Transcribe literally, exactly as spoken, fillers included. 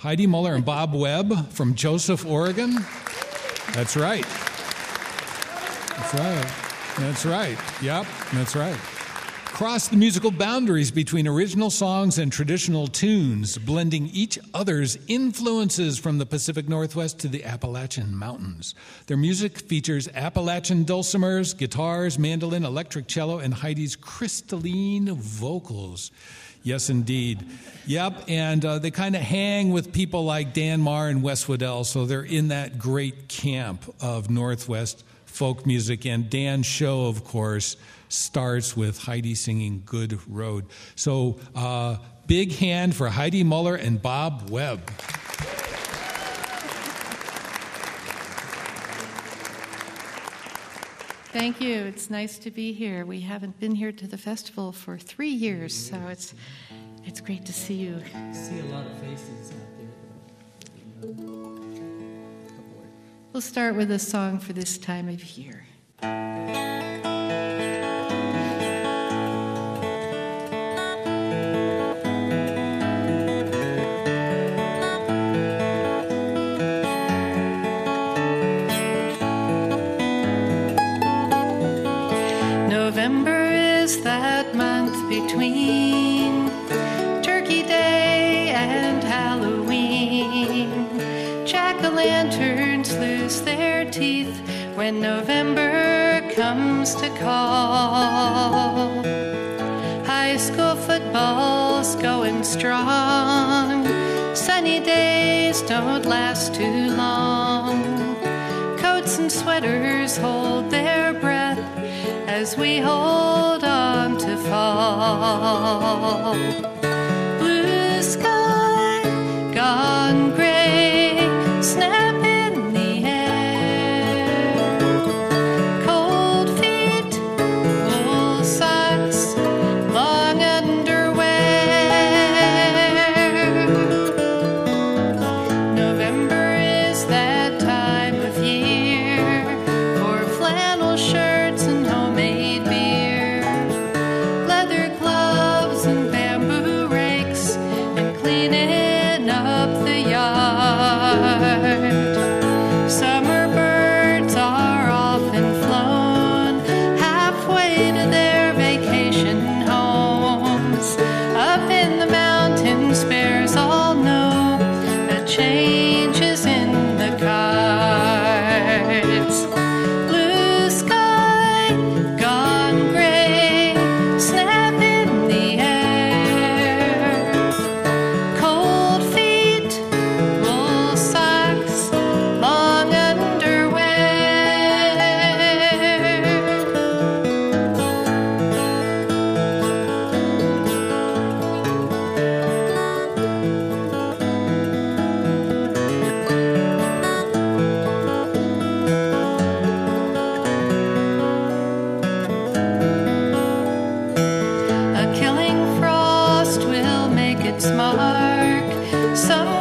Heidi Muller and Bob Webb from Joseph, Oregon. That's right. That's right. That's right. Yep, that's right. Cross the musical boundaries between original songs and traditional tunes, blending each other's influences from the Pacific Northwest to the Appalachian Mountains. Their music features Appalachian dulcimers, guitars, mandolin, electric cello, and Heidi's crystalline vocals. Yes, indeed. Yep, and uh, they kind of hang with people like Dan Marr and Wes Waddell, so they're in that great camp of Northwest folk music. And Dan's show, of course, starts with Heidi singing Good Road. So uh, big hand for Heidi Muller and Bob Webb. Thank you. It's nice to be here. We haven't been here to the festival for three years, so it's it's great to see you. I see a lot of faces out there. We'll start with a song for this time of year. November is that month between Turkey Day and Halloween. Jack-o'-lanterns lose their teeth when November comes to call. High school football's going strong. Sunny days don't last too long. Coats and sweaters hold their breath as we hold on to fall. Blue sky gone gray, snap in the air. Cold feet, wool socks, long underwear. November is that time of year for flannel shirts and homemade beer, leather gloves and bamboo rakes, and cleaning up the yard. Summer birds are often flown halfway to their vacation homes. Up in the mountains, bears all know that change is in the cards. Blue sky gone gray, snap in the air. Cold feet, wool socks, long underwear. A killing frost will make its mark. Some